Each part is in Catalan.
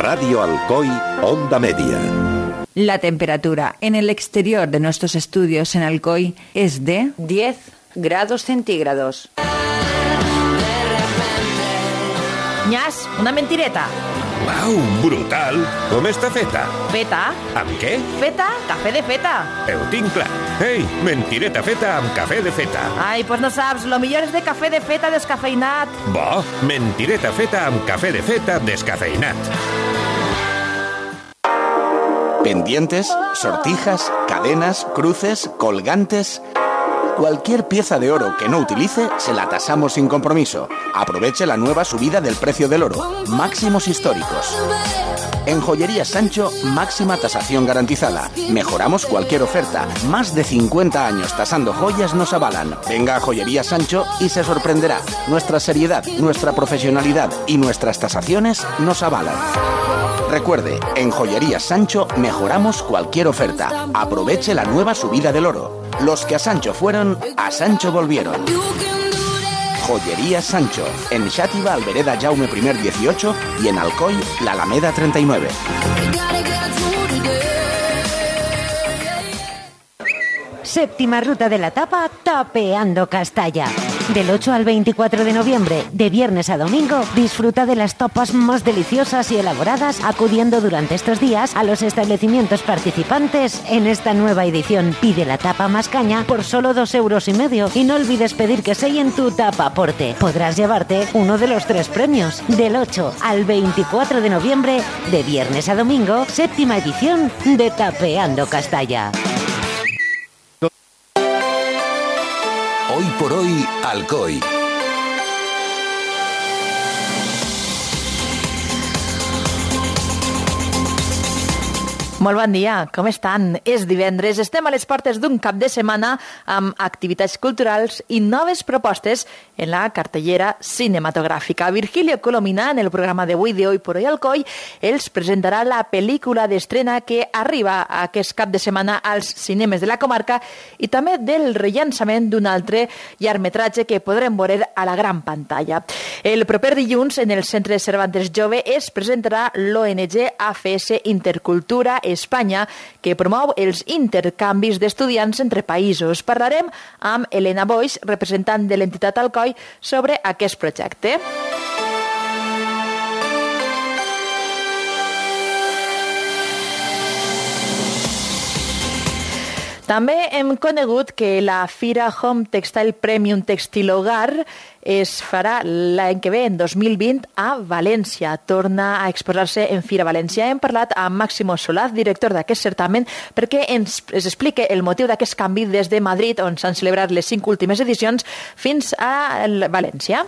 Radio Alcoy, Onda Media. La temperatura en el exterior de nuestros estudios en Alcoy es de 10 grados centígrados. Nyas, una mentireta. Uau, brutal! Com està feta? Feta? Amb què? Feta? Cafè de feta. Ho tinc clar. Ei, mentireta feta amb cafè de feta. Ai, pues no saps, lo millor és de cafè de feta descafeinat. Bo, mentireta feta amb cafè de feta descafeinat. Pendientes, sortijas, cadenas, cruces, colgantes... Cualquier pieza de oro que no utilice, se la tasamos sin compromiso. Aproveche la nueva subida del precio del oro. Máximos históricos. En Joyerías Sancho, máxima tasación garantizada. Mejoramos cualquier oferta. Más de 50 años tasando joyas nos avalan. Venga a Joyerías Sancho y se sorprenderá. Nuestra seriedad, nuestra profesionalidad y nuestras tasaciones nos avalan. Recuerde, en Joyerías Sancho mejoramos cualquier oferta. Aproveche la nueva subida del oro. Los que a Sancho fueron, a Sancho volvieron. Joyerías Sancho, en Xàtiva, Albereda Jaume I 18 y en Alcoy, la Alameda 39. Séptima ruta de la tapa, Tapeando Castalla. Del 8 al 24 de noviembre, de viernes a domingo, disfruta de las tapas más deliciosas y elaboradas acudiendo durante estos días a los establecimientos participantes en esta nueva edición. Pide la tapa más caña por solo 2,5 € y no olvides pedir que sellen tu tapaporte. Podrás llevarte uno de los 3 premios. Del 8 al 24 de noviembre, de viernes a domingo, séptima edición de Tapeando Castalla. Hoy por hoy, Alcoy. Molt bon dia, com estan? És divendres, estem a les portes d'un cap de setmana amb activitats culturals i noves propostes en la cartellera cinematogràfica. Virgilio Colomina, en el programa d'avui de Hoy por Hoy Alcoy, els presentarà la pel·lícula d'estrena que arriba aquest cap de setmana als cinemes de la comarca i també del rellançament d'un altre llargmetratge que podrem veure a la gran pantalla. El proper dilluns, en el Centre Cervantes Jove, es presentarà l'ONG AFS Intercultura Espanya, que promou els intercanvis d'estudiants entre països. Parlarem amb Elena Boix, representant de l'entitat Alcoy, sobre aquest projecte. També hem conegut que la Fira Home Textile Premium Textil Hogar es farà l'any que ve, en 2020, a València. Torna a exposar-se en Fira València. Hem parlat amb Máximo Solaz, director d'aquest certamen, perquè ens explique el motiu d'aquest canvi des de Madrid, on s'han celebrat les 5 últimes edicions, fins a València.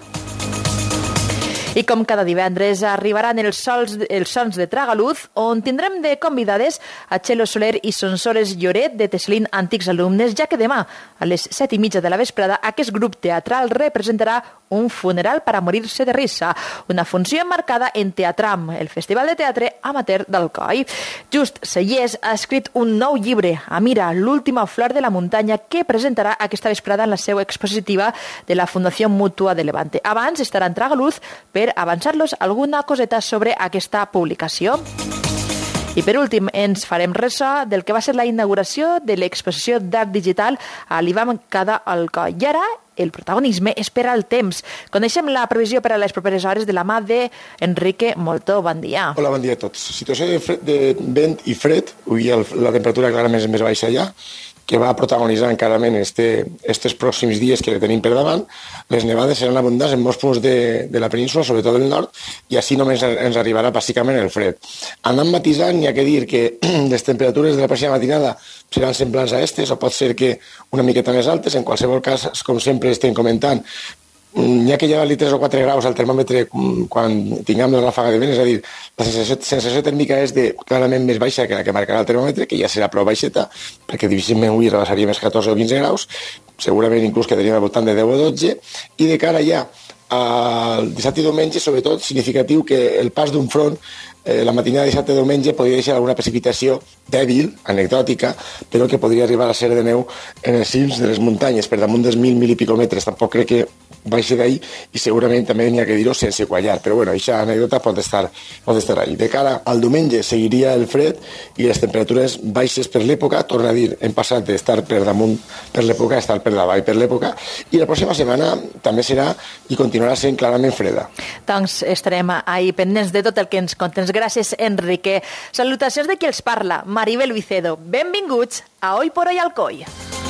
I com cada divendres arribaran els sons de Tragaluz, on tindrem de convidades a Txelo Soler i Sonsores Lloret de Teslin, antics alumnes, ja que demà, a les 7:30 de la vesprada, aquest grup teatral representarà un funeral para morirse de risa, una funció emmarcada en Teatram, el Festival de Teatre Amateur d'Alcoi. Just Sellers ha escrit un nou llibre, Amira, l'última flor de la muntanya, que presentarà aquesta vesprada en la seu expositiva de la Fundació Mútua de Levante. Abans estarà en Tragaluz per avançar-los alguna coseta sobre aquesta publicació. I per últim, ens farem ressò del que va ser la inauguració de l'exposició d'art digital a l'IVAM Cada Alcoi. I ara, el protagonisme és per al temps. Coneixem la previsió per a les properes hores de la mà d'Enrique Moltó. Bon dia. Hola, bon dia a tots. Situació de vent i fred. Avui la temperatura clarament és més baixa allà, que va protagonitzar clarament estos pròxims dies que tenim per davant. Les nevades seran abundants en molts punts de la península, sobretot del nord, i així només ens arribarà bàsicament el fred. Anant matisant, hi ha que dir que les temperatures de la pròxima matinada seran semblants a estes, o pot ser que una miqueta més altes. En qualsevol cas, com sempre estem comentant, n'hi ha que llevar-li 3 o 4 graus al termòmetre quan tinguem la ràfaga de vent, és a dir, la sensació tèrmica és clarament més baixa que la que marcarà el termòmetre, que ja serà prou baixeta, perquè difícilment avui rebassaria més 14 o 15 graus, segurament inclús quedaríem al voltant de 10 o 12, i de cara ja al dissabte i diumenge, sobretot, significatiu que el pas d'un front la matinada de dissabte i diumenge podria deixar alguna precipitació dèbil, anecdòtica, però que podria arribar a ser de neu en els cims de les muntanyes, per damunt dels 1.000 i pico metres. Tampoc crec que baixi d'ahir i segurament també n'hi ha que dir-ho sense quallar, però bueno, aquesta anècdota pot estar ahí. De cara al diumenge seguiria el fred i les temperatures baixes per l'època, torna a dir, hem passat d'estar per damunt per l'època a estar per davall per l'època, i la pròxima setmana també serà i continuarà sent clarament freda. Doncs estarem ahí pendents de tot el que ens contes. Gràcies, Enrique. Salutacions de qui els parla, Maribel Vicedo. Benvinguts a Hoy por Hoy Alcoi.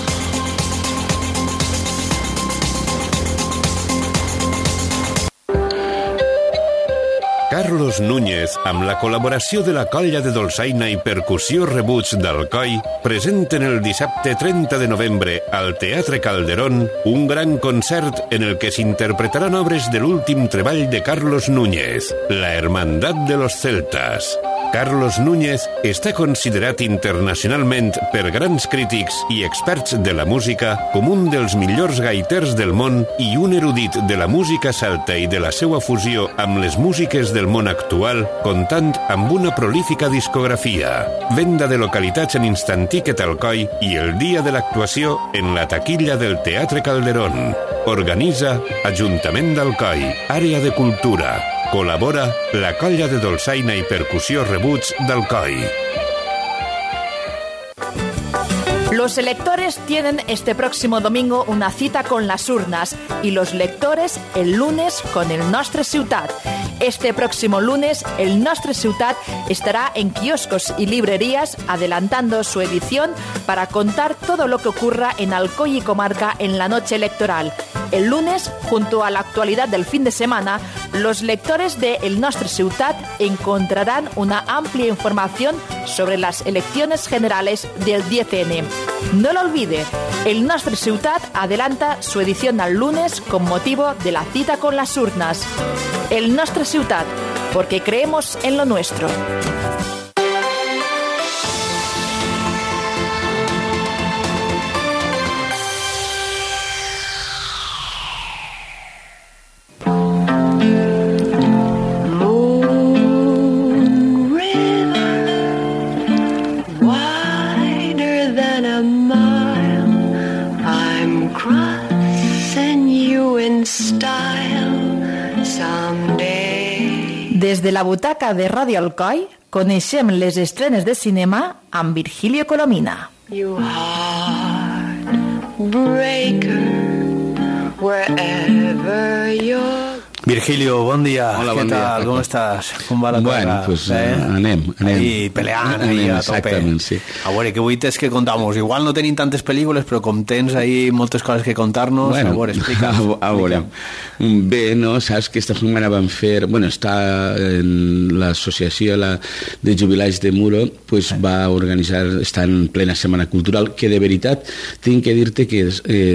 Carlos Núñez, amb la col·laboració de la Colla de Dolçaina i Percussió Rebuig d'Alcoi, presenten el dissabte 30 de novembre al Teatre Calderón un gran concert en el que s'interpretaran obres de l'últim treball de Carlos Núñez, La Hermandad de los Celtas. Carlos Núñez està considerat internacionalment per grans crítics i experts de la música com un dels millors gaiters del món i un erudit de la música celta i de la seva fusió amb les músiques del món actual, comptant amb una prolífica discografia. Venda de localitats en Instantiquet Alcoi i el dia de l'actuació en la taquilla del Teatre Calderón. Organitza Ajuntament d'Alcoi, Àrea de Cultura. Col·labora la Colla de Dolçaina i Percussió Rebuig d'Alcoi. Los electores tienen este próximo domingo una cita con las urnas y los lectores el lunes con el Nostre Ciutat. Este próximo lunes, el Nostre Ciutat estará en kioscos y librerías adelantando su edición para contar todo lo que ocurra en Alcoi y comarca en la noche electoral. El lunes, junto a la actualidad del fin de semana, los lectores de El Nostre Ciutat encontrarán una amplia información sobre las elecciones generales del 10N. No lo olvide, El Nostre Ciutat adelanta su edición al lunes con motivo de la cita con las urnas. El Nostre Ciutat, porque creemos en lo nuestro. Des de la butaca de Ràdio Alcoi coneixem les estrenes de cinema amb Virgilio Colomina. You heartbreaker, wherever you're... Virgilio, bon dia. Hola, bon què tal? dia. Com estàs? Com va la cosa? Bueno, pues anem. Ahí peleant, ahí a tope. Exactament, sí. A veure, què avui tens que contar-nos? Igual no tenim tantes pel·lícules, però com tens ahí moltes coses que contar-nos, bueno, a veure, explica'ns. A veure, bé, no? Saps que esta setmana vam fer... Bueno, està en l'associació de jubilats de Muro, pues va organitzar, està en plena setmana cultural, que de veritat tinc que dir-te que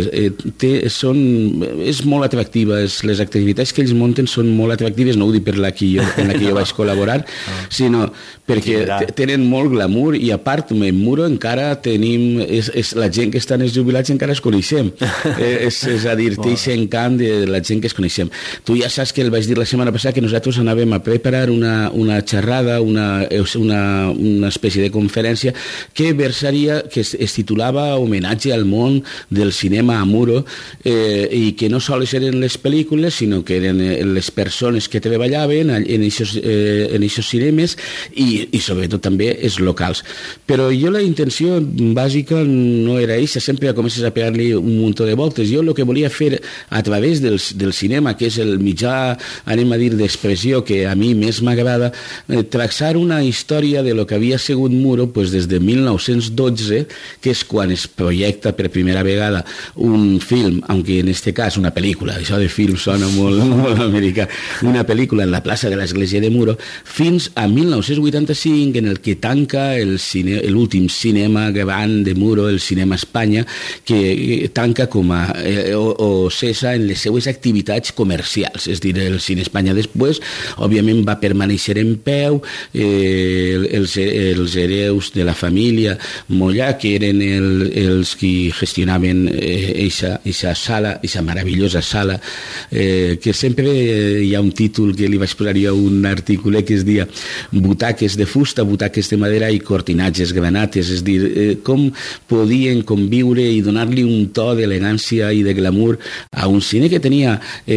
és molt atractiva, les activitats que ells munten són molt atractives, no ho dic per en la que jo vaig col·laborar, sinó perquè tenen molt glamour i a part, en Muro encara tenim, la gent que està en els jubilats encara es coneixem, és a dir, té aquest encant de la gent que es coneixem. Tu ja saps que el vaig dir la setmana passada que nosaltres anàvem a preparar una xerrada, una espècie de conferència que versaria, que es titulava Homenatge al món del cinema a Muro, i que no sols eren les pel·lícules, sinó que eren les persones que treballaven en aquests cinemes i sobretot també els locals. Però jo la intenció bàsica no era aquesta, sempre comences a pegar-li un munt de voltes. Jo el que volia fer a través del cinema, que és el mitjà, anem a dir, d'expressió que a mi més m'agrada, traçar una història de lo que havia sigut Muro des de 1912, que és quan es projecta per primera vegada un film, aunque en este cas una pel·lícula, això de film sona molt americà, una pel·lícula en la plaça de l'església de Muro, fins a 1985, en el que tanca l'últim cinema gran de Muro, el Cinema Espanya, que tanca o cessa en les seues activitats comercials. És dir, el Cine Espanya després, òbviament, va permanèixer en peu, els hereus de la família Mollà, que eren els que gestionaven aquesta sala, aquesta meravellosa sala, que sempre hi ha un títol que li vaig posar jo un article que es deia butaques de fusta, butaques de madera i cortinatges granates, és dir, com podien conviure i donar-li un to d'elegància i de glamour a un cine que tenia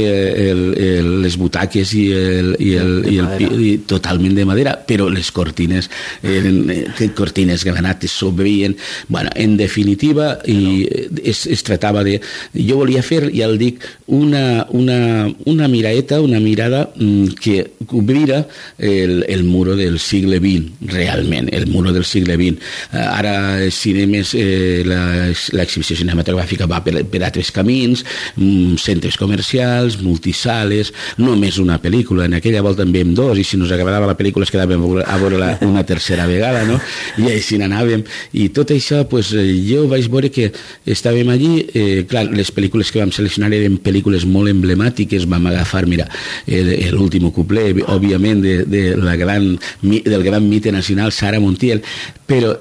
les butaques i totalment de madera, però les cortines eren cortines granates, s'obrien. Bueno, en definitiva, es tractava de... Jo volia fer, ja el dic, una mirada que cobrira el muro del segle XX, realment, el muro del segle XX. Ara els cinemes, l'exhibició cinematogràfica va per altres camins, centres comercials, multisales, només una pel·lícula. En aquella volta en vam dos, i si nos agradava la pel·lícula es quedàvem a veure una tercera vegada, no? I així n'anàvem. I tot això, pues, jo vaig veure que estàvem allí, clar, les pel·lícules que vam seleccionar eren pel·lícules molt emblemàtiques, vam agafar, mira, l'últim couplet, òbviament, del gran mite nacional Sara Montiel, però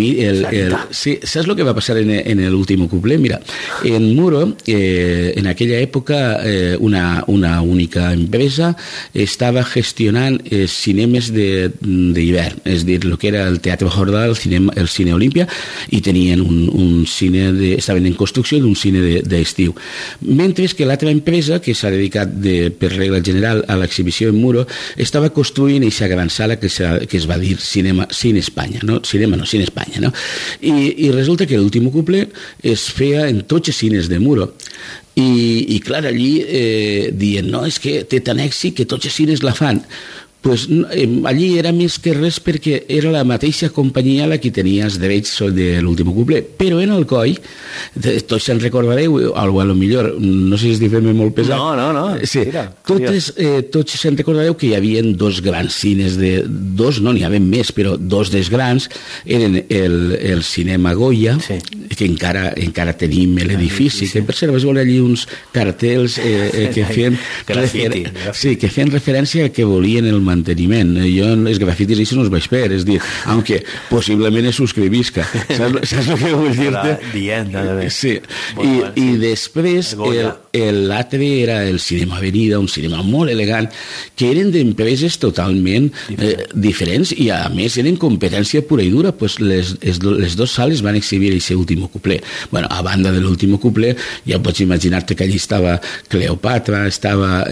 sí, saps el que va passar en l'últim couplet? Mira, en Muro, en aquella època, una única empresa estava gestionant cinemes d'hivern, és dir, el que era el Teatre Jordà, el Cine Olímpia, i tenien un cine, estaven en construcció d'un cine d'estiu. Mentre que l'altra empresa, que s'ha dedicat per regla general a l'exhibició en Muro, estava construint aquesta gran sala que es va dir Cine Espanya, no? Cine Espanya, no? I resulta que l'últim couplet es feia en tots els cines de Muro. I clar, allí dient, no, és que té tant èxit que tots els cines la fan. Pues allí era més que res perquè era la mateixa companyia la que tenia els drets de l'últim couplet, però en Alcoi tots se'n recordareu, o a lo millor no sé si es difem molt pesat, no. Sí, tots se'n recordareu que hi havia dos grans cines, n'hi havia més, però dos dels grans eren el Cinema Goya, que encara tenim l'edifici, que per cert vaig veure allí uns cartells que feien referència a que volien el manteniment. Jo els grafitis això no els vaig fer, és dir, aunque possiblement es subscrivisca. Saps el que vull dir-te? Sí. I després l'altre era el Cinema Avenida, un cinema molt elegant, que eren d'empreses totalment diferents i a més eren competència pura i dura, pues les dues sales van exhibir aquest últim couplet. Bueno, a banda de l'últim couplet, ja pots imaginar-te que allí estava Cleopatra, estava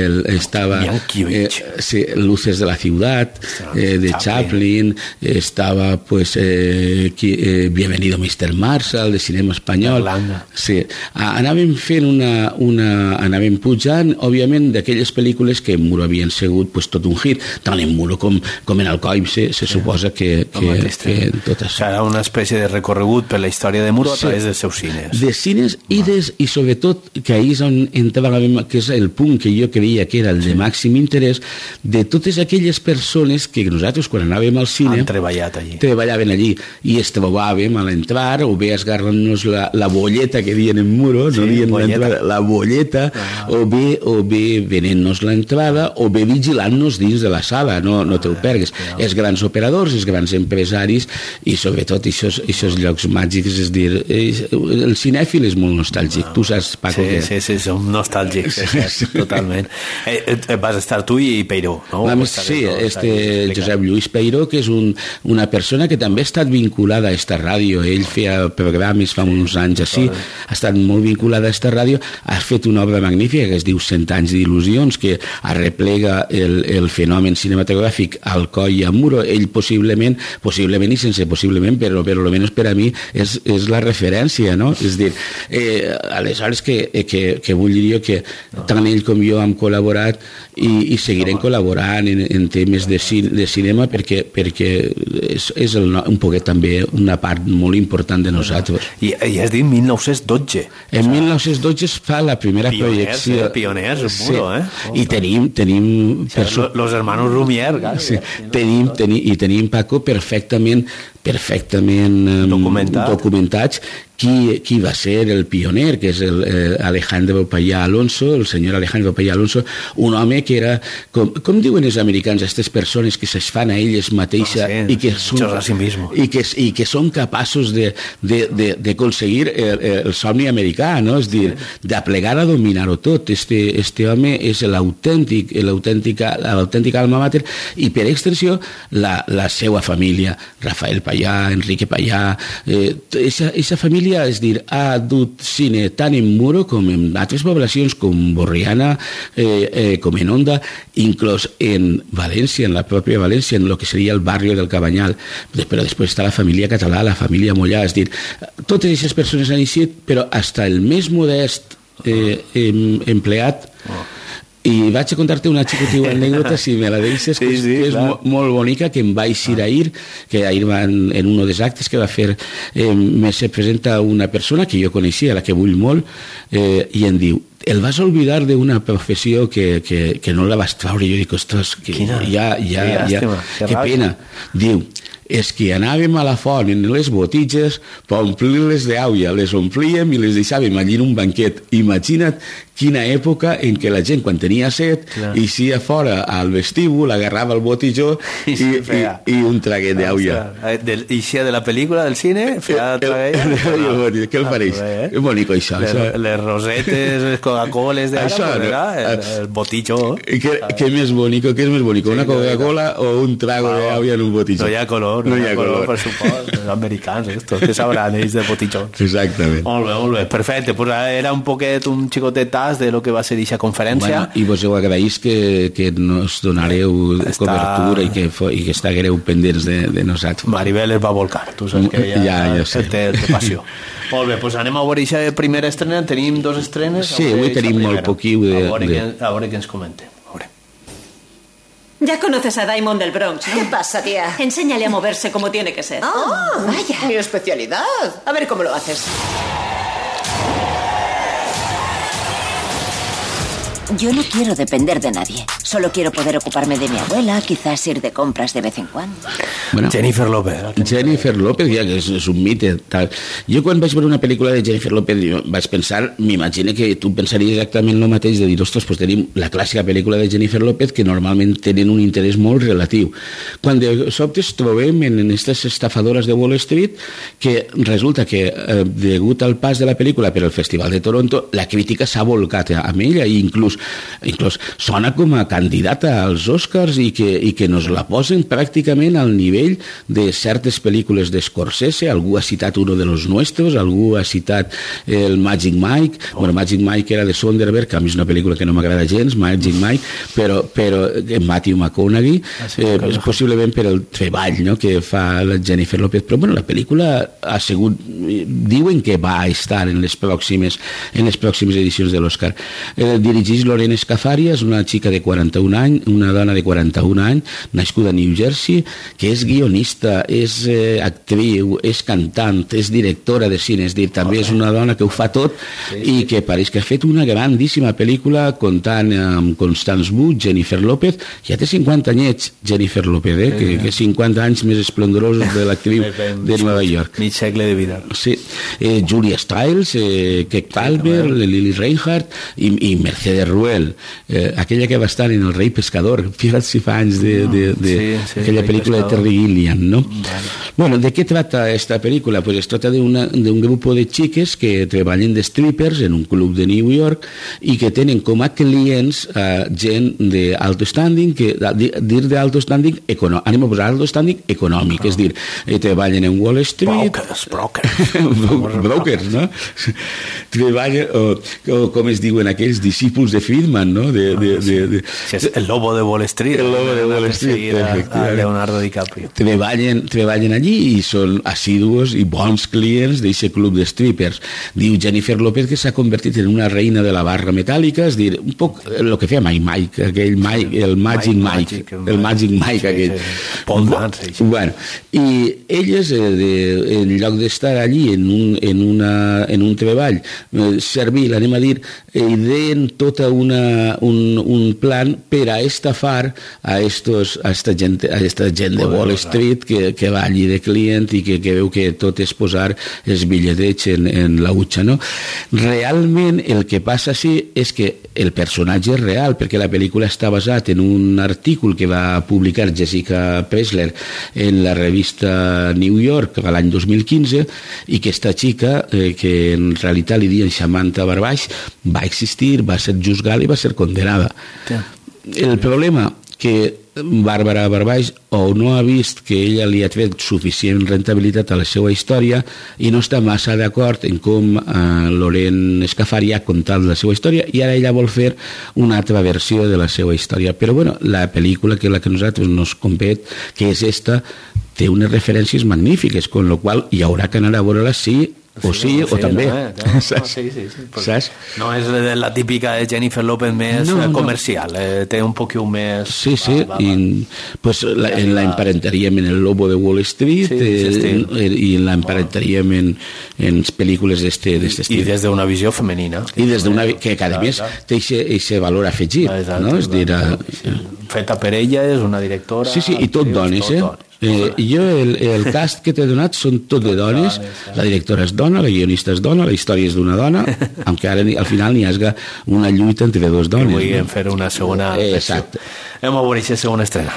Luces de la Ciudad, de Chaplin, estava pues Bienvenido Mr. Marshall, de Cinema Espanyol. Sí. Anàvem fent anàvem pujant, òbviament, d'aquelles pel·lícules que en Muro havien sigut pues, tot un hit, tant en Muro com en Alcoi se suposa que tot això. Serà una espècie de recorregut per la història de Muro a través dels seus cines. De cines i sobretot, que ahir és on entràvem, que és el punt que jo creia que era el de màxim interès, de totes aquelles persones que nosaltres quan anàvem al cine treballaven allí i es trobàvem a l'entrar o bé esgarrant-nos la bolleta que dien en Muro, no dien la bolleta, o bé venent-nos l'entrada o bé vigilant-nos dins de la sala, no te ho pergues. Els grans operadors, els grans empresaris i sobretot aquests llocs màgics, és dir, el cinèfil és molt nostàlgic, tu saps, Paco? Sí, som nostàlgics, totalment. Vas estar tu i Peiró, no? Sí, Josep Lluís Peiró, que és una persona que també ha estat vinculada a esta ràdio. Ell feia programes fa uns anys així, ha estat molt vinculada a esta ràdio, ha fet una obra magnífica que es diu 100 anys d'il·lusions, que arreplega el fenomen cinematogràfic al Coi i a Muro. Ell possiblement i sense possiblement, però almenys per a mi és la referència, no? És dir, aleshores que vull dir jo que tant ell com jo hem col·laborat i seguirem col·laborant en temes de cinema perquè és un poquet també una part molt important de nosaltres. I has dit 1912. En 1912 es fa la primera projecció. Pioners, Muro, I tenim los hermanos Lumière, tenim Paco perfectament perfectament documentats qui va ser el pioner, que és Alejandro Payá Alonso, el senyor Alejandro Payá Alonso, un home que era, com diuen els americans, aquestes persones que es fan a elles mateixes i que són capaços d'aconseguir el somni americà, no? És dir, d'aplegar a dominar-ho tot. Este home és l'autèntica alma mater i per extensió la seva família, Rafael Payá, Enrique Payá, aquesta família, és dir, ha dut cine tant en Muro com en altres poblacions com Borriana, com en Onda, inclús en València, en la pròpia València, en el que seria el barri del Cabanyal, però després està la família Català, la família Mollà, és dir, totes aquestes persones han iniciat, però fins el més modest empleat. I vaig a contar-te una xicotiva anècdota, si me la deixes, que és molt bonica, que em vaig ir ahir, que ahir en un dels actes que va fer, se presenta una persona que jo coneixia, la que vull molt, i em diu, el vas oblidar d'una professió que no la vas traure. Jo dic, ostres, que que pena. Diu, és que anàvem a la font en les botitges per omplir-les d'aigua, les omplíem i les deixàvem allí en un banquet. Imagina't quina època en què la gent, quan tenia set, eixia fora al vestíbul, agarrava el botijó i un traguet d'aigua. Eixia de la pel·lícula, del cine, feia traguet. Què el pareix? És bonic, això. Les rosetes, les Coca-Coles d'ara, el botijó. Què més bonic? Una Coca-Cola o un trago d'aigua en un botijó? No hi ha color, per supost. Els americans, estos, que sabran ells de botijons. Exactament. Molt bé, perfecte. Pues era un poquet, un xicotet tas de lo que va ser aquesta conferència. I vos heu agraït que nos donareu cobertura i que estigueu pendents de nosaltres. Maribel es va volcar, tu saps que ella té passió. Molt bé, doncs anem a veure aquesta primera estrena. Tenim 2 estrenes. Sí, avui tenim molt poquiu a veure què ens comentem. Ya conoces a Diamond del Bronx, ¿no? ¿Qué pasa, tía? Enséñale a moverse como tiene que ser. ¡Oh, vaya! Mi especialidad. A ver cómo lo haces. Yo no quiero depender de nadie. Solo quiero poder ocuparme de mi abuela, quizás ir de compras de vez en cuando. Bueno, Jennifer López, ja que és un mite. Tal. Jo quan vaig veure una pel·lícula de Jennifer López vaig pensar, m'imagino que tu pensaries exactament el mateix, de dir, ostres, pues tenim la clàssica pel·lícula de Jennifer López que normalment tenen un interès molt relatiu. Quan de sobte trobem en aquestes estafadores de Wall Street que resulta que degut al pas de la pel·lícula per al Festival de Toronto, la crítica s'ha volcat amb ella i inclús sona com a candidata als Oscars i que nos la posen pràcticament al nivell de certes pel·lícules d'Scorsese. Algú ha citat Uno de los Nuestros, algú ha citat el Magic Mike. Bueno, Magic Mike era de Soderbergh, que a mi és una pel·lícula que no m'agrada gens, Magic Mike, però Matthew McConaughey, possiblement per el treball, no?, que fa la Jennifer López. Però bueno, la pel·lícula ha sigut, diuen que va estar en les pròximes edicions de l'Oscar. Dirigeix Lorena Scafaria, és una xica de 41 anys, una dona de 41 anys, nascuda a New Jersey, que és guionista, és actriu, és cantant, és directora de cine, és dir, també és una dona que ho fa tot i que pareix que ha fet una grandíssima pel·lícula comptant amb Constance Wu, Jennifer López, ja té 50 anyets, Jennifer López, que 50 anys més esplendorosos de l'actriu de Nova York. Mig segle de vida. Sí. Julia Stiles, Keke Palmer, Lily Reinhardt i Mercedes Ruehl, aquella que va estar en El rei pescador, si fa anys aquella pel·lícula de Terry Gilliam, ¿no? Bueno, ¿de qué trata esta película? Pues es trata de un grupo de xiques que treballen de strippers en un club de New York i que tenen com a clients gent d'alto standing, que dir d'alto standing anem a posar alto standing econòmic, és dir, treballen en Wall Street, brokers, no? Treballen, o com es diuen aquells discípuls de Friedman, no? El lobo de Wall Street. El lobo de Wall Street, a Leonardo DiCaprio. Treballen allí i són assidus i bons clients d'aquest club de strippers. Diu Jennifer López que s'ha convertit en una reina de la barra metàl·lica, és dir, un poc el que feia Mike, el Magic Mike aquell. Bueno, i elles, en lloc d'estar allí en un treball servil, anem a dir, ideen tota un plan per a estafar a esta gent de Wall Street que va allí de client i que veu que tot és posar els bitlletets en la utxa, no? Realment el que passa sí és que el personatge és real, perquè la pel·lícula està basat en un artícul que va publicar Jessica Pressler en la revista New York l'any 2015 i que esta xica, que en realitat li diuen Samantha Barbaix, va existir, va ser juzgada i va ser condenada. El problema que Bàrbara Barbaix o no ha vist que ella li ha tret suficient rentabilitat a la seva història i no està massa d'acord en com Loren Escafari ha contat la seva història i ara ella vol fer una altra versió de la seva història. Però bueno, la pel·lícula que la que nosaltres nos compet, que és esta, té unes referències magnífiques, con lo qual hi haurà que anar a veure-la sí o sí, o també. Saps? No és la típica de Jennifer López més comercial, té un poquillo més... Sí, pues la emparentaríem en El Lobo de Wall Street i la emparentaríem en pel·lícules d'este estil. I des d'una visió femenina. I des d'una... que cada més té aquest valor afegit, no? És dir... Feta per ella, és una directora... Sí, i tot dones, jo el cast que t'he donat són tot de dones, la directora és dona, la guionista és dona, la història és d'una dona, aunque ara al final n'hi hagi una lluita entre dues dones. I vulguem fer una segona versió. Hem a veure aquesta segona estrena.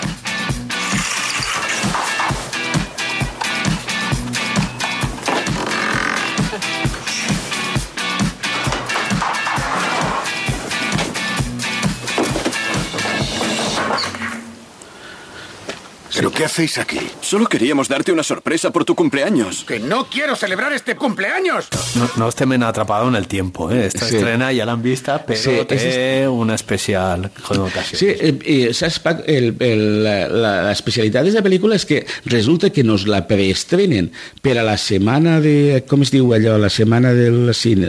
¿Pero qué hacéis aquí? Solo queríamos darte una sorpresa por tu cumpleaños. ¡Que no quiero celebrar este cumpleaños! No estem atrapados en el tiempo, Esta estrena ja l'han vista, però té una especial connotació. Sí, saps, Pac, l'especialitat de la pel·lícula és que resulta que nos la preestrenen per a la setmana de... Com es diu allò? La setmana del cine.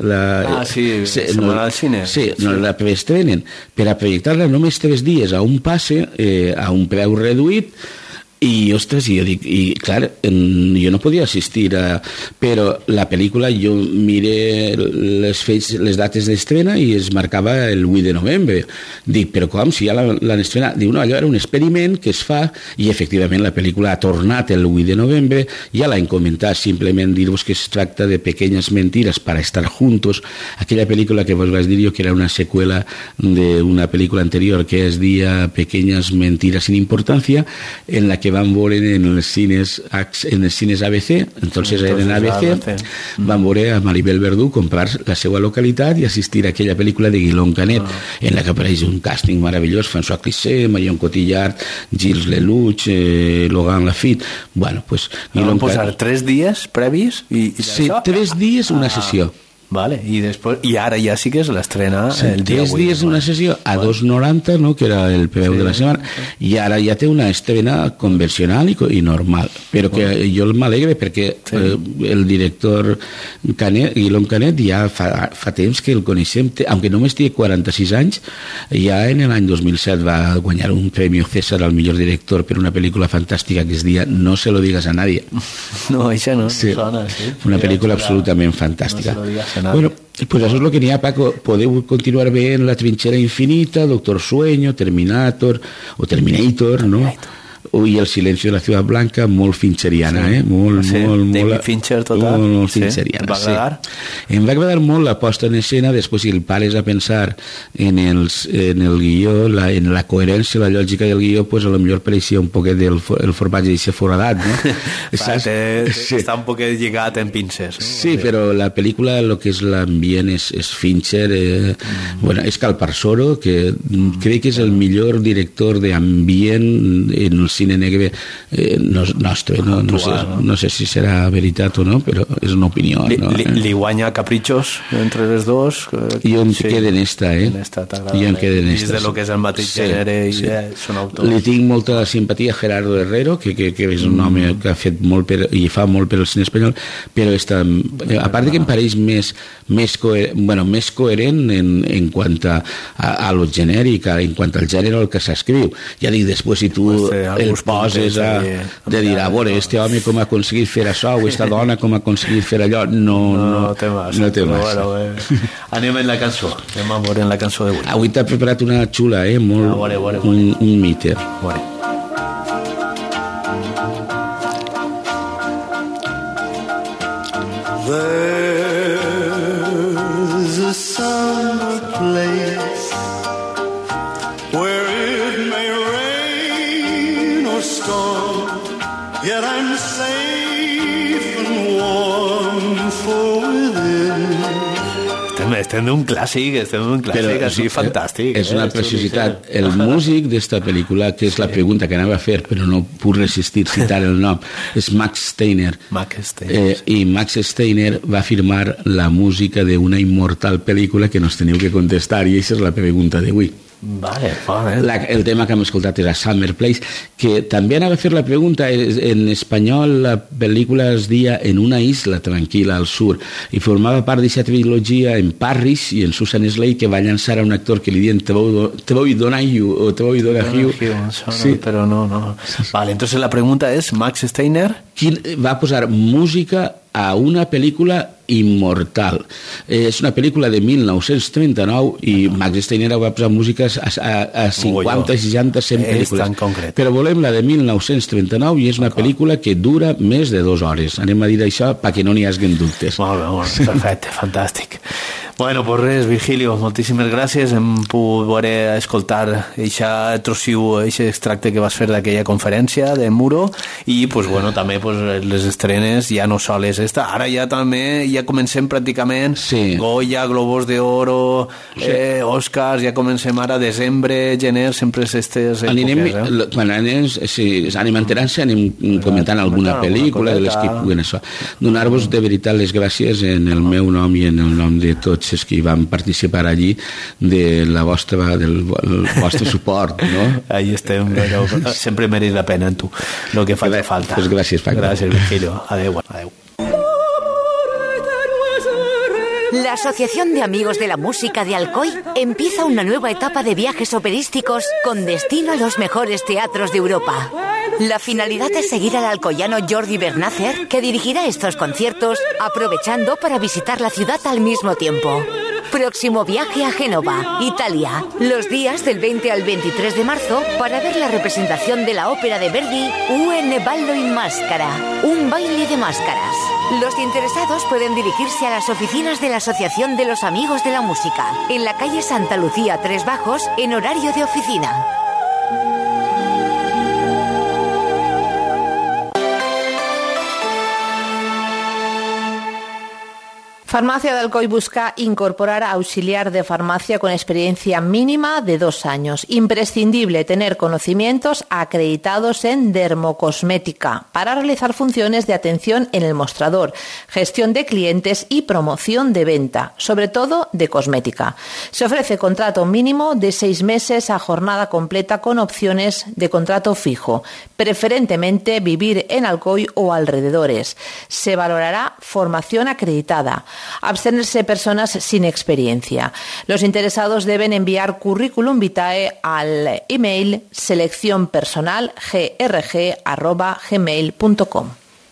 Setmana del cine. Sí, nos la preestrenen per a projectar-la només 3 dies a un passe, a un preu reduït. I, ostres, jo dic, i clar, jo no podia assistir però la pel·lícula jo miré les dates d'estrena i es marcava el 8 de novembre. Dic, però com, si ja l'han estrenat? Diu, no, allò era un experiment que es fa i efectivament la pel·lícula ha tornat el 8 de novembre, ja l'han comentat, simplement dir-vos que es tracta de Pequeñas mentiras para estar juntos, aquella pel·lícula que vos vaig dir jo que era una seqüela d'una pel·lícula anterior que es dia Pequeñas mentiras sin importancia, en la que van veure en els cines ABC, entonces en ABC van veure a Maribel Verdú comprar la seva localitat i assistir a aquella pel·lícula de Guillaume Canet en la que apareix un càsting meravellós, François Clizet, Marion Cotillard, Gilles Lelouch, Logan Lafitte. Bueno, pues van posar 3 dies previs sí, 3 dies una sessió. Vale, i ara ja sí que és l'estrena el dia 8. 3 dies una sessió a 2,90, no, que era el preu de la setmana, i ara ja té una estrena convencional i normal, però que jo m'alegre perquè el director Guillaume Canet ja fa temps que el coneixem, aunque només té 46 anys, ja en l'any 2007 va guanyar un premi César al millor director per una pel·lícula fantàstica que es dia No se lo digas a nadie. No, això no sona. Una pel·lícula absolutament fantàstica. Bueno, pues això és el que n'hi ha, Paco. Podeu continuar veient La trinxera infinita, Doctor Sueño, Terminator, no? I El silencio de la ciudad blanca, molt fincheriana, molt David Fincher total. Molt fincheriana. Va agradar? Em va agradar molt la posta en escena, després si el pares a pensar en el guió, en la coherència, la lògica del guió, pues a lo millor pareixia un poquet el formatge d'aquest foradat, no? Està un poquet lligat en pinces. Sí, però la pel·lícula, el que és l'ambient és Fincher, bueno, és Calparsoro, que crec que és el millor director d'ambient en el cine negre nostre, no sé si serà veritat o no, però és una opinió. Li guanya Caprichos entre les dos? Jo em quedo en esta, jo em quedo en esta. Des de lo que és el mateix gènere i són autors. Li tinc molta simpatia a Gerardo Herrero, que és un home que ha fet molt i fa molt per al cine espanyol, però a part que em pareix més coherent en quant a lo genèric, en quant al gènere al que s'escriu. Ja dic, després si tu el et poses de dir, a veure, este home com ha aconseguit fer això, o esta dona com ha aconseguit fer allò, no té massa. Anem en la cançó, anem a veure en la cançó d'avui. Avui t'ha preparat una xula, molt, un mite. There's a summer place where it may rain or storm, yet I'm safe and warm, for within. Estem d'un clàssic així fantàstic. És una preciositat. El músic d'esta pel·lícula, que és la pregunta que anava a fer, però no puc resistir citar el nom, és Max Steiner. I Max Steiner va firmar la música d'una immortal pel·lícula que nos teniu que contestar, i aquesta és la pregunta d'avui. Vale. El tema que hem escoltat és a Summer Place, que també anava a fer la pregunta. En espanyol la pel·lícula es deia En una isla tranquil·la al sur, i formava part d'aquesta trilogia en Parrish i en Susan Slade, que va llançar a un actor que li diuen Te voy Donahue o Te voy Donahue. Sí, però no. Vale, entonces la pregunta és Max Steiner, qui va posar música a una pel·lícula immortal. És una pel·lícula de 1939 i Max Steiner va posar músiques a 50, 60, 100 pel·lícules. Però volem la de 1939 i és una pel·lícula que dura més de 2 hores. Anem a dir això perquè no n'hi hagin dubtes. Molt bé, perfecte, fantàstic. Bueno, pues res, Virgilio, moltíssimes gràcies. Hem pogut escoltar aquest trossiu, aquest extracte que vas fer d'aquella conferència de Muro, i pues, bueno, també pues, les estrenes ja no soles esta, ara ja també ja comencem pràcticament Goya, Globos de Oro, Oscars, ja comencem ara desembre, gener, sempre és aquestes èpoques. Quan anem enterant-se, anem comentant alguna pel·lícula de les que puguen això. Donar-vos de veritat les gràcies en el meu nom i en el nom de tots els que van participar allí del vostre suport, no? Ahí estem, però sempre mereix la pena en tu, el que fa falta. Pues gràcies, Paco. Gràcies, Virgilio. Adeu. La Asociación de Amigos de la Música de Alcoy empieza una nueva etapa de viajes operísticos con destino a los mejores teatros de Europa. La finalidad es seguir al alcoyano Jordi Bernácer, que dirigirá estos conciertos, aprovechando para visitar la ciudad al mismo tiempo. Próximo viaje a Génova, Italia, los días del 20 al 23 de marzo para ver la representación de la ópera de Verdi, Un ballo in máscara, un baile de máscaras. Los interesados pueden dirigirse a las oficinas de la Asociación de los Amigos de la Música, en la calle Santa Lucía 3 Bajos, en horario de oficina. Farmacia de Alcoy busca incorporar a auxiliar de farmacia con experiencia mínima de 2 años. Imprescindible tener conocimientos acreditados en dermocosmética para realizar funciones de atención en el mostrador, gestión de clientes y promoción de venta, sobre todo de cosmética. Se ofrece contrato mínimo de 6 meses a jornada completa con opciones de contrato fijo, preferentemente vivir en Alcoy o alrededores. Se valorará formación acreditada. Abstenerse personas sin experiencia. Los interesados deben enviar currículum vitae al email seleccionpersonalgrg@gmail.com.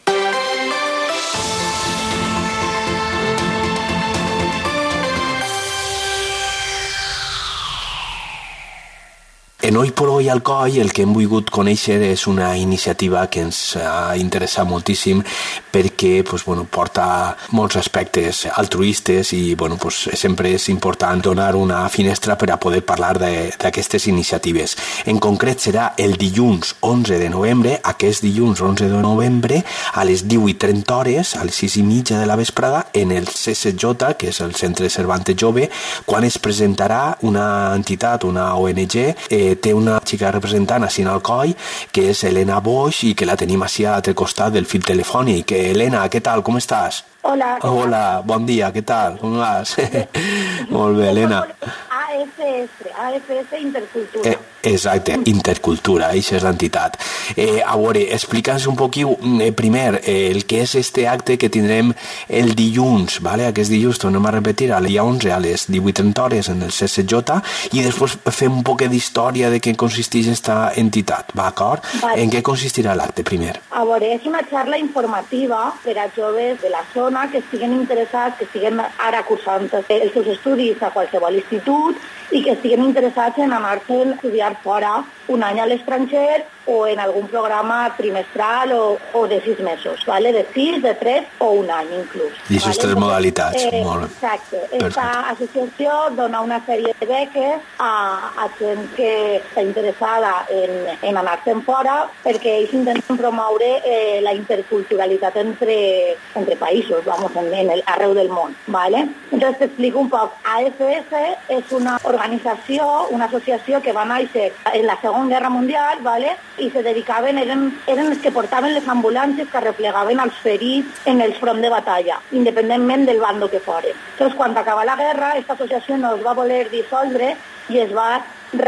En Hoy por Hoy Alcoy el que hem volgut conèixer és una iniciativa que ens ha interessat moltíssim perquè porta molts aspectes altruistes i sempre és important donar una finestra per a poder parlar d'aquestes iniciatives. En concret serà el dilluns 11 de novembre, aquest dilluns 11 de novembre, a les 10:30 hores, a les 6:30 de la vesprada, en el CCJ, que és el Centre Cervantes Jove, quan es presentarà una entitat, una ONG, té una xica representant així en Alcoy, que és Elena Boix, i que la tenim així a l'altre costat del fil telefònic. Elena, què tal? Com estàs? Hola. Hola, bon dia, què tal? Com vas? Molt bé, Elena. AFS Intercultura. Exacte, Intercultura, això és l'entitat. A veure, explica'ns un poquiu primer el que és este acte que tindrem el dilluns, ¿vale? Aquest dilluns tornem a repetir a dia 11 a les 18:30 hores en el CSJ i després fem un poc d'història de què consisteix esta entitat, d'acord? Vale. En què consistirà l'acte primer? A veure, és una xarra informativa per a joves de la zona que estiguen interessats, que estiguen ara cursant els seus estudis a qualsevol institut i que estiguen interessats en anar-se'n a estudiar fora un any a l'estranger o en algun programa trimestral o de 6 mesos, ¿vale? De 6, de 3 o un any inclús. I aquestes tres modalitats. Molt bé. Exacte. Esta associació dona una sèrie de beques a gent que està interessada en anar-se'n fora perquè ells intenten promoure la interculturalitat entre països, vamos, arreu del món, ¿vale? Entonces t'explico un poc. AFS és una organització, una associació que va néixer en la Segona Guerra Mundial, ¿vale? I se dedicaven, eren els que portaven les ambulàncies que replegaven els ferits en el front de batalla, independentment del bando que foren. Entonces, quan acaba la guerra, aquesta associació no es va voler dissoldre i es va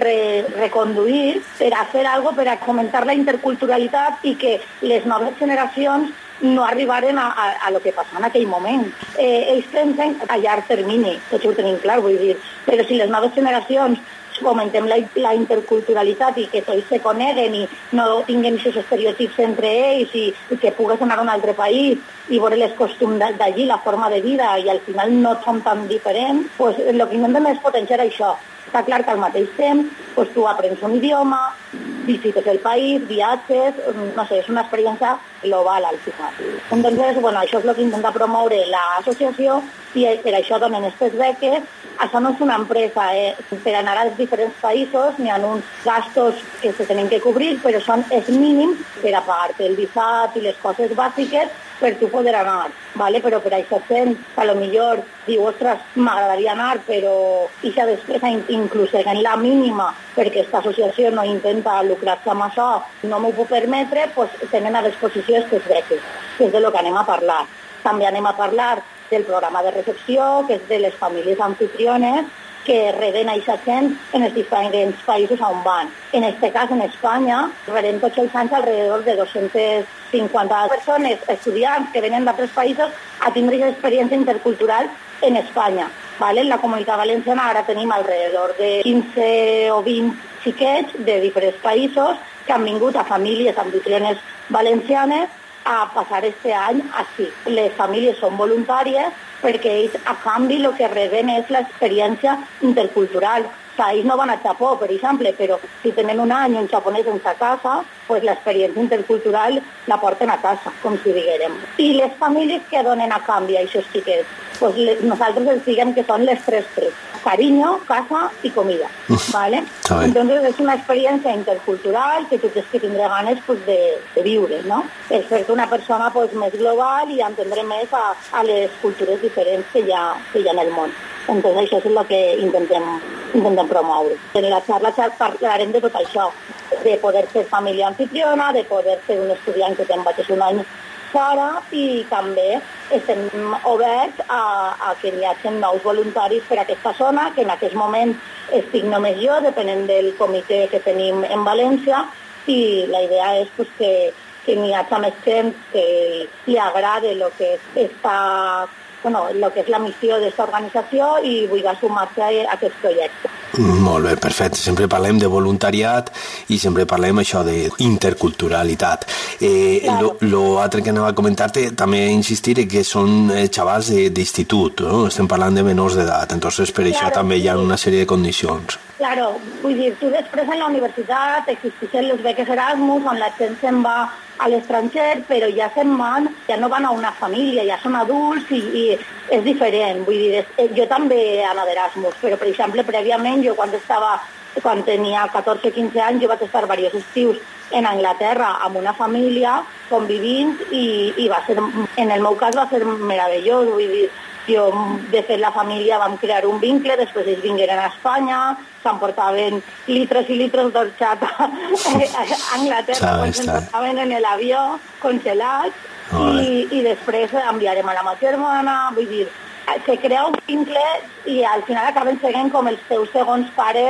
reconduir per a fer alguna cosa per a fomentar la interculturalitat i que les noves generacions no arribaren a lo que passava en aquell moment. Ells pensen a llarg termini, tots ho tenim clar, vull dir, però si les noves generacions fomentem la interculturalitat i que tots se coneguen i no tinguin aquests estereotips entre ells i que pugues anar a un altre país i veure les costums d'allí, la forma de vida i al final no som tan diferents, pues el que intentem és potenciar això. Està clar que al mateix temps pues, tu aprens un idioma, visites el país, viatges, no sé, és una experiència global al final. Entonces, bueno, això és el que intenta promoure l'associació i per això donen aquestes beques. Això no és una empresa, per anar als diferents països n'hi ha uns gastos que se tenen que cobrir, però és mínim per a pagar-te el visat i les coses bàsiques per tu poder anar, ¿vale? Però per això gent que potser diu, ostres, m'agradaria anar, però aquesta despesa inclús en la mínima, perquè aquesta associació no intenta lucrar-se amb això, no m'ho puc permetre, doncs tenen a disposició aquestes beques, que és de lo que anem a parlar. També anem a parlar del programa de recepció, que és de les famílies anfitriones, que reben a aquesta gent en els diferents països on van. En aquest cas, en Espanya, rebem tots els anys alrededor de 250 persones, estudiants que venen d'altres països a tindre aquesta experiència intercultural en Espanya. ¿Vale? En la Comunitat Valenciana ara tenim alrededor de 15 o 20 xiquets de diferents països que han vingut a famílies anfitriones valencianes a passar este any així. Les famílies són voluntàries perquè ells a canvi el que reben és l'experiència intercultural. O sigui, ells no van a Japó, per exemple, però si tenen un any un japonès en sa casa, pues l'experiència intercultural la porten a casa, com si diguérem. I les famílies que donen a canvi a aquests xiquets, pues nosaltres els diguem que són les 3 P's: cariño, casa i comida, ¿vale? Entonces es una experiencia intercultural que tú tienes que tindre ganes pues, de viure, ¿no? És fer-te una persona pues, més global i entendre més a les cultures diferents que hi ha en el món. Entonces això és el que intentem promoure. En la xarra parlarem de tot això, de poder ser família anfitriona, de poder ser un estudiant que te'n vagis un any fora i també estem oberts a que hi hagi nous voluntaris per a aquesta zona, que en aquest moment estic només jo, depenent del comitè que tenim en València, i la idea és pues, que n'hi hagi més gent que li agrade el que és la missió d'aquesta organització i vull sumar-se a aquest projecte. Molt bé, perfecte. Sempre parlem de voluntariat i sempre parlem això d'interculturalitat. L'altre que anava a comentar-te, també insistir que són xavals d'institut, no? Estem parlant de menors d'edat, entonces per això també hi ha una sèrie de condicions. Claro, vull dir, tu després en la universitat existeixen les beques Erasmus on la gent se'n va a l'estranger, però ja se'n van, ja no van a una família, ja són adults i és diferent. Vull dir, jo també he anat d'Erasmus, però per exemple, prèviament, jo quan tenia 14 o 15 anys, jo vaig estar diversos estius en Anglaterra amb una família convivint i va ser, en el meu cas va ser meravellós, vull dir, jo, de fet, la família vam crear un vincle, després ells vingueren a Espanya, s'emportaven litres i litres d'orxata a Anglaterra quan s'emportaven en l'avió congelats i després enviarem a la meva germana, vull dir, se crea un vincle i al final acaben seguint com els seus segons pares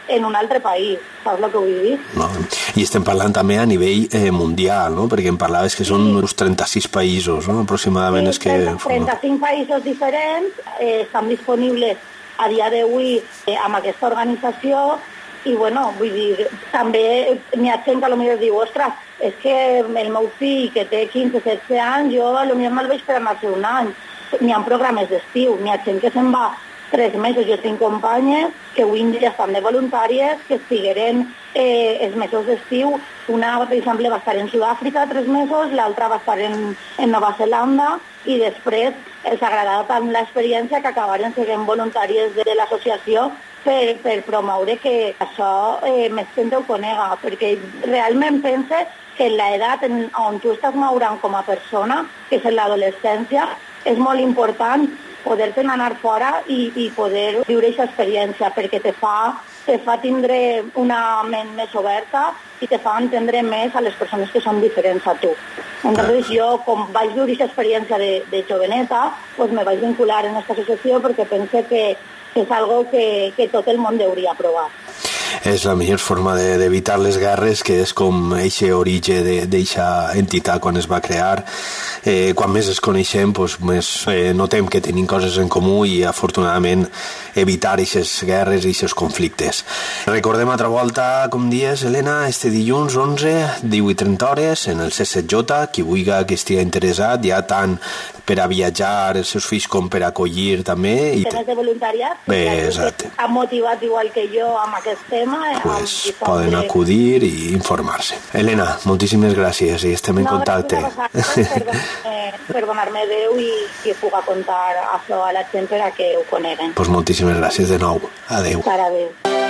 en un altre país, saps el que vull dir? No. I estem parlant també a nivell mundial, no? Perquè em parlaves que són uns 36 països, no? Aproximadament. Sí, 35 països diferents estan disponibles a dia d'avui amb aquesta organització i, bueno, vull dir, també n'hi ha gent que potser diu, ostres, és que el meu fill que té 15-16 anys, jo potser me'l veig per anar-se un any. N'hi ha programes d'estiu, n'hi ha gent que se'n va 3 mesos. Jo tinc companyes que avui en dia estan de voluntàries que estigueren els mesos d'estiu. Una, per exemple, va estar en Sud-àfrica 3 mesos, l'altra va estar en Nova Zelanda i després els agradava tant l'experiència que acabaren sent voluntàries de l'associació per promoure que això més gent ho conega, perquè realment pense que en l'edat on tu estàs mourant com a persona, que és en l'adolescència, és molt important poder-te'n anar fora i poder viure aquesta experiència, perquè te fa tindre una ment més oberta i te fa entendre més a les persones que són diferents a tu. Entonces jo, com vaig viure aquesta experiència de joveneta, pues me vaig vincular en aquesta associació perquè pense que és algo que tot el món hauria provar. És la millor forma d'evitar les guerres, que és com eixe origen d'eixa entitat quan es va crear. Quan més es coneixem, doncs més notem que tenim coses en comú i afortunadament evitar eixes guerres i eixos conflictes. Recordem altra volta, com dies, Helena, este dilluns 11, 18:30 hores, en el C7J, qui vulgui que estigui interessat, ja tant per a viatjar els seus fills com per a acollir també. Temes de voluntariat, exacte. Han motivat igual que jo amb aquest tema. Pues poden acudir i informar-se. Helena, moltíssimes gràcies i estem en contacte. Per donar-me veu i puc contar això a la gent per a que ho coneguen. Pues moltíssimes gràcies de nou. Adeu. Adeu.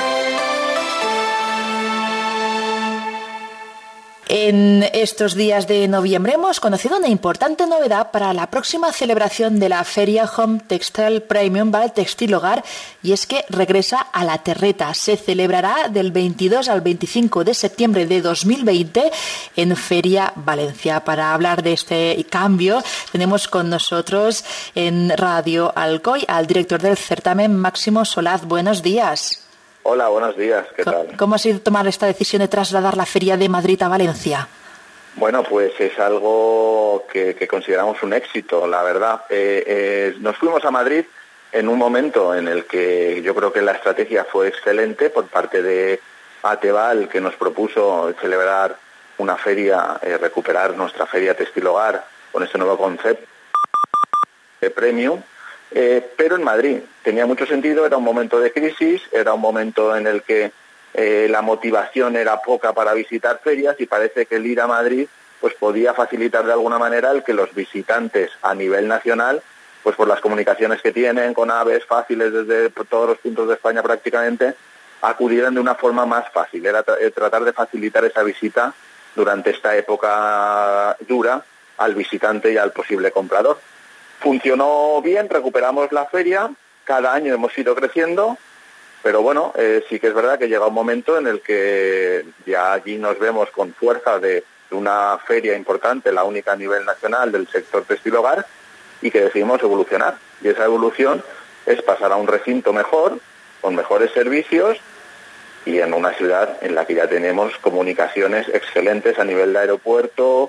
En estos días de noviembre hemos conocido una importante novedad para la próxima celebración de la Feria Home Textile Premium Val Textil Hogar, y es que regresa a La Terreta. Se celebrará del 22 al 25 de septiembre de 2020 en Feria Valencia. Para hablar de este cambio tenemos con nosotros en Radio Alcoy al director del certamen, Máximo Solaz. Buenos días. Hola, buenos días, ¿qué tal? ¿Cómo ha sido tomar esta decisión de trasladar la Feria de Madrid a Valencia? Bueno, pues es algo que consideramos un éxito, la verdad. Nos fuimos a Madrid en un momento en el que yo creo que la estrategia fue excelente por parte de Ateval, que nos propuso celebrar una feria, recuperar nuestra feria Textil Hogar con este nuevo concepto de premium. Pero en Madrid tenía mucho sentido, era un momento de crisis, era un momento en el que la motivación era poca para visitar ferias y parece que el ir a Madrid pues podía facilitar de alguna manera el que los visitantes a nivel nacional, pues por las comunicaciones que tienen con aves fáciles desde todos los puntos de España prácticamente, acudieran de una forma más fácil. Era tratar de facilitar esa visita durante esta época dura al visitante y al posible comprador. Funcionó bien, recuperamos la feria, cada año hemos ido creciendo, pero bueno, sí que es verdad que llega un momento en el que ya allí nos vemos con fuerza de una feria importante, la única a nivel nacional del sector textil hogar, y que decidimos evolucionar. Y esa evolución es pasar a un recinto mejor, con mejores servicios, y en una ciudad en la que ya tenemos comunicaciones excelentes a nivel de aeropuerto,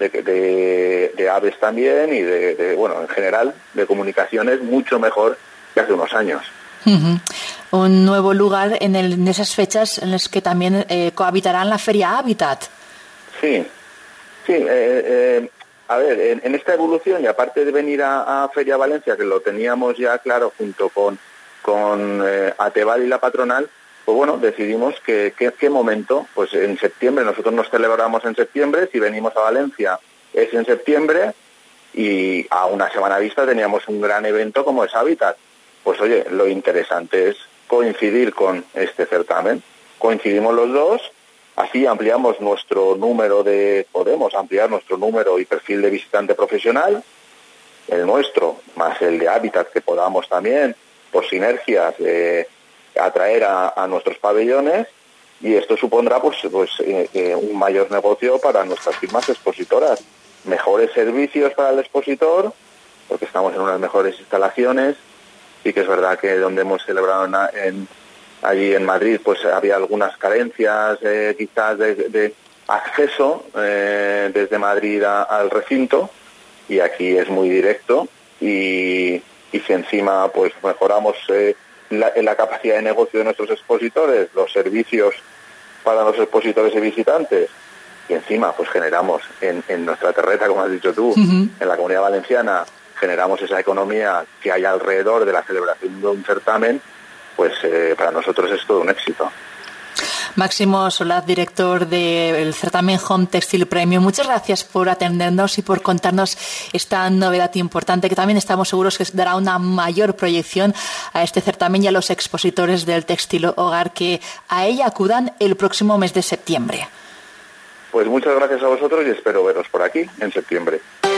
de aves también y bueno, en general, de comunicaciones mucho mejor que hace unos años. Un nuevo lugar en esas fechas en las que también cohabitarán la Feria Habitat. Sí. A ver, en esta evolución, y aparte de venir a Feria Valencia, que lo teníamos ya claro junto con Ateval y la patronal, pues bueno, decidimos qué momento, pues en septiembre, nosotros nos celebramos en septiembre, si venimos a Valencia es en septiembre, y a una semana vista teníamos un gran evento como es Habitat. Pues oye, lo interesante es coincidir con este certamen, coincidimos los dos, así ampliamos podemos ampliar nuestro número y perfil de visitante profesional, el nuestro, más el de Habitat, que podamos también, por sinergias, atraer a nuestros pabellones, y esto supondrá un mayor negocio para nuestras firmas expositoras, mejores servicios para el expositor, porque estamos en unas mejores instalaciones. Sí que es verdad que donde hemos celebrado Allí en Madrid pues había algunas carencias quizás de acceso desde Madrid al recinto, y aquí es muy directo, y si encima pues mejoramos la capacidad de negocio de nuestros expositores, los servicios para los expositores y visitantes, y encima pues generamos en nuestra terreta, como has dicho tú, en la Comunidad Valenciana, generamos esa economía que hay alrededor de la celebración de un certamen, pues para nosotros es todo un éxito. Máximo Solaz, director del certamen Home Textile Premium, muchas gracias por atendernos y por contarnos esta novedad importante, que también estamos seguros que dará una mayor proyección a este certamen y a los expositores del textil hogar que a ella acudan el próximo mes de septiembre. Pues muchas gracias a vosotros y espero veros por aquí en septiembre.